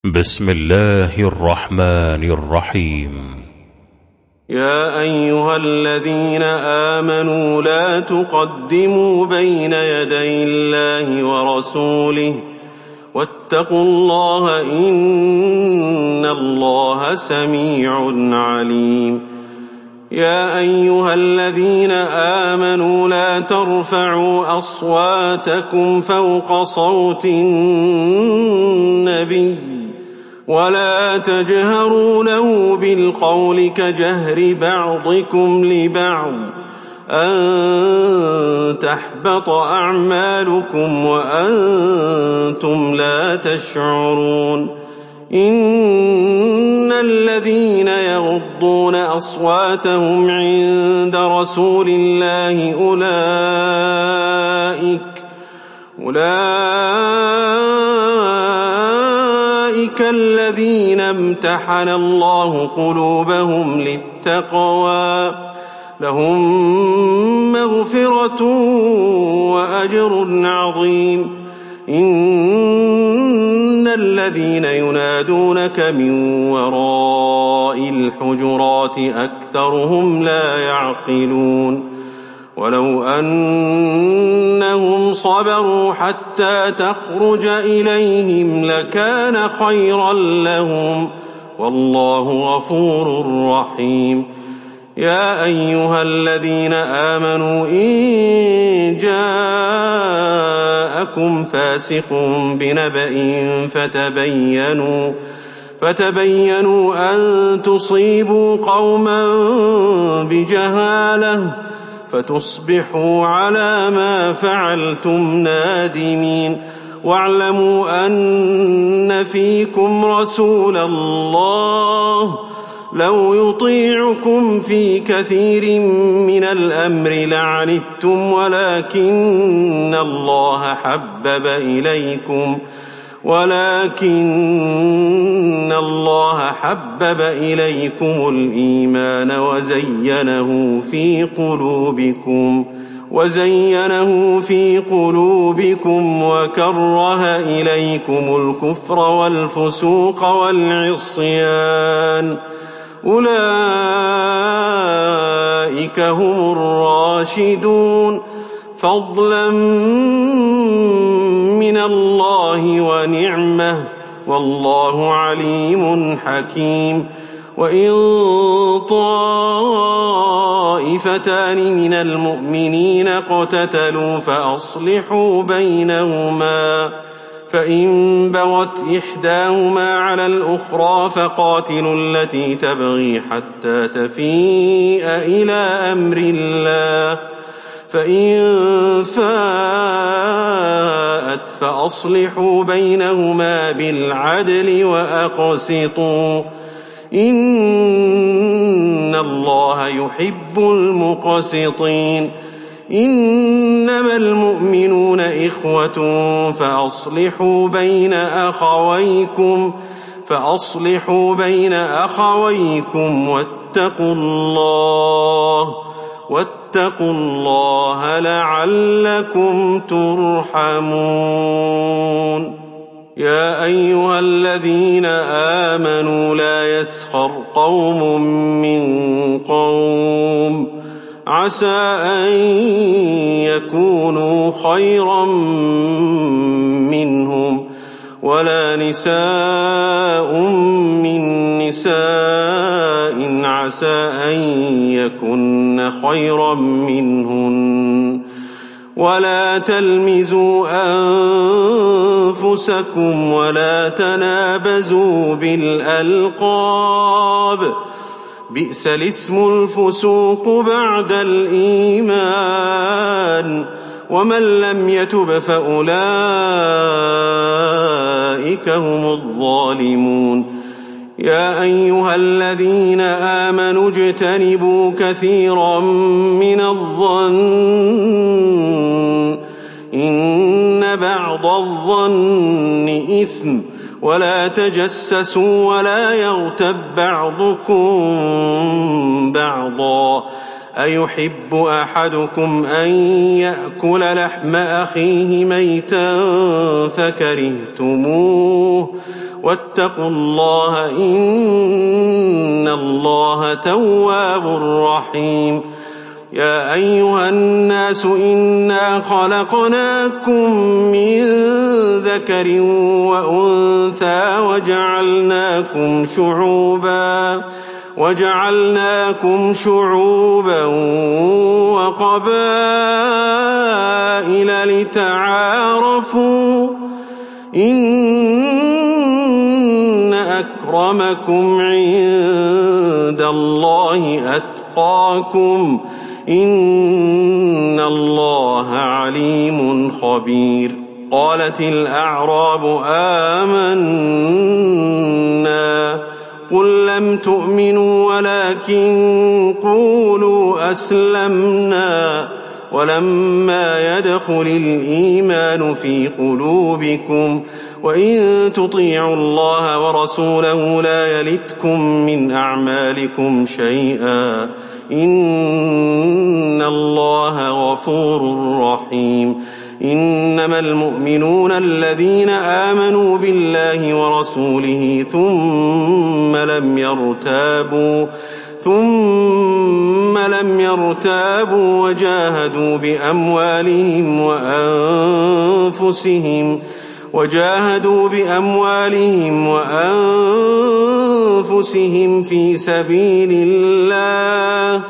بسم الله الرحمن الرحيم. يا أيها الذين آمنوا لا تقدموا بين يدي الله ورسوله واتقوا الله إن الله سميع عليم. يا أيها الذين آمنوا لا ترفعوا أصواتكم فوق صوت النبي ولا تجهروا له بالقول كجهر بعضكم لبعض أن تحبط أعمالكم وأنتم لا تشعرون. إن الذين يغضون أصواتهم عند رسول الله أولئك الذين امتحن الله قلوبهم للتقوى لهم مغفرة وأجر عظيم. إن الذين ينادونك من وراء الحجرات أكثرهم لا يعقلون. ولو أنهم صبروا حتى تخرج إليهم لكان خيرا لهم والله غفور رحيم. يا أيها الذين آمنوا إن جاءكم فاسق بنبأ فتبينوا أن تصيبوا قوما بجهالة فتصبحوا على ما فعلتم نادمين. واعلموا أن فيكم رسول الله لو يطيعكم في كثير من الأمر لعنتم ولكن الله حبب إليكم الإيمان وزينه في قلوبكم وكره إليكم الكفر والفسوق والعصيان أولئك هم الراشدون فضلا من الله ونعمة والله عليم حكيم. وإن طائفتان من المؤمنين اقتتلوا فأصلحوا بينهما فإن بغت إحداهما على الأخرى فقاتلوا التي تبغي حتى تفيء إلى أمر الله فإن فاءت فأصلحوا بينهما بالعدل وأقسطوا إن الله يحب المقسطين. إنما المؤمنون إخوة فأصلحوا بين أخويكم واتقوا الله لعلكم ترحمون. يا أيها الذين آمنوا لا يسخر قوم من قوم عسى أن يكونوا خيرا منهم ولا نساء من نساء عسى أن يكن خيرا منهن ولا تلمزوا أنفسكم ولا تنابزوا بالألقاب بئس الاسم الفسوق بعد الإيمان ومن لم يتب فأولئك هم الظالمون. يا أيها الذين آمنوا اجتنبوا كثيرا من الظن إن بعض الظن إثم ولا تجسسوا ولا يغتب بعضكم بعضا أيحب أحدكم أن يأكل لحم أخيه ميتا فكرهتموه واتقوا الله إن الله تواب رحيم. يا أيها الناس إنا خلقناكم من ذكر وأنثى وجعلناكم شعوبا وقبائل لتعارفوا إن أكرمكم عند الله أتقاكم إن الله عليم خبير. قالت الأعراب آمنا قل لم تؤمنوا ولكن قولوا أسلمنا ولما يدخل الإيمان في قلوبكم وإن تطيعوا الله ورسوله لا يلتكم من أعمالكم شيئا إن الله غفور رحيم. إنما المؤمنون الذين آمنوا بالله ورسوله ثم لم يرتابوا وجاهدوا بأموالهم وأنفسهم في سبيل الله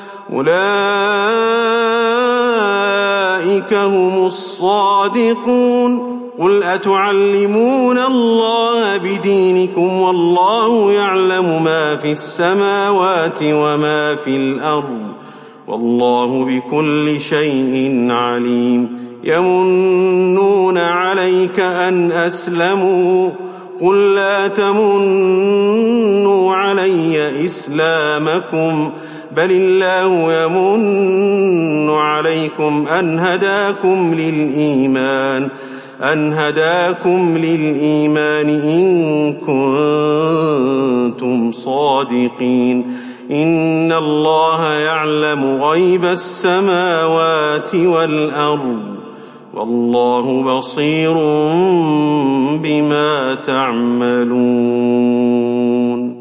أولئك هم الصادقون. قل أتعلمون الله بدينكم والله يعلم ما في السماوات وما في الأرض والله بكل شيء عليم. يمنون عليك أن أسلموا قل لا تمنوا علي إسلامكم بل الله يمن عليكم أن هداكم للإيمان إن كنتم صادقين. إن الله يعلم غيب السماوات والأرض والله بصير بما تعملون.